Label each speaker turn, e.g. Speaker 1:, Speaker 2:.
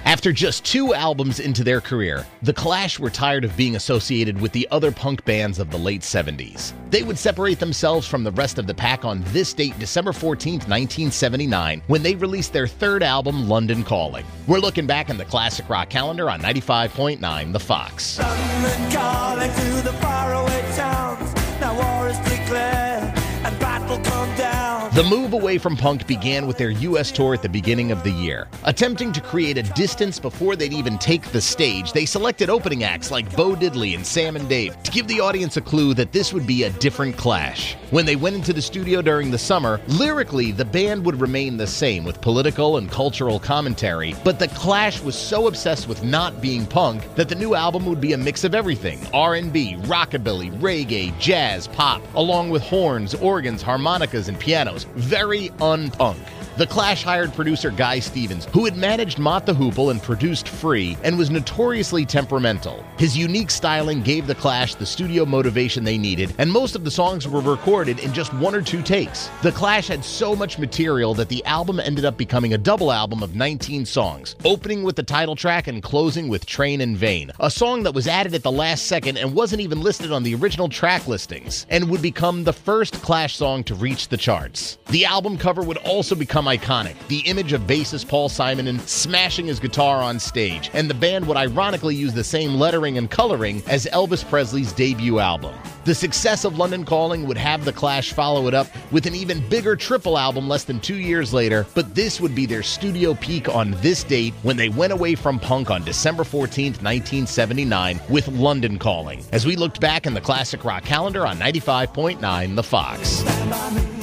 Speaker 1: After just 2 albums into their career, The Clash were tired of being associated with the other punk bands of the late 70s. They would separate themselves from the rest of the pack on this date, December 14th, 1979, when they released their 3rd album, London Calling. We're looking back in the classic rock calendar on 95.9 The Fox.
Speaker 2: London calling to the faraway towns. Now war is declared and battle come down.
Speaker 1: The move away from punk began with their U.S. tour at the beginning of the year. Attempting to create a distance before they'd even take the stage, they selected opening acts like Bo Diddley and Sam and Dave to give the audience a clue that this would be a different Clash. When they went into the studio during the summer, lyrically, the band would remain the same with political and cultural commentary, but the Clash was so obsessed with not being punk that the new album would be a mix of everything: R&B, rockabilly, reggae, jazz, pop, along with horns, organs, harmonicas, and pianos. Very unpunk. The Clash hired producer Guy Stevens, who had managed Mott the Hoople and produced Free, and was notoriously temperamental. His unique styling gave The Clash the studio motivation they needed, and most of the songs were recorded in just 1 or 2 takes. The Clash had so much material that the album ended up becoming a double album of 19 songs, opening with the title track and closing with Train in Vain, a song that was added at the last second and wasn't even listed on the original track listings, and would become the first Clash song to reach the charts. The album cover would also become iconic, the image of bassist Paul Simonon smashing his guitar on stage, and the band would ironically use the same lettering and coloring as Elvis Presley's debut album. The success of London Calling would have The Clash follow it up with an even bigger triple album less than 2 years later, but this would be their studio peak on this date when they went away from punk on December 14th, 1979 with London Calling, as we looked back in the classic rock calendar on 95.9 The Fox.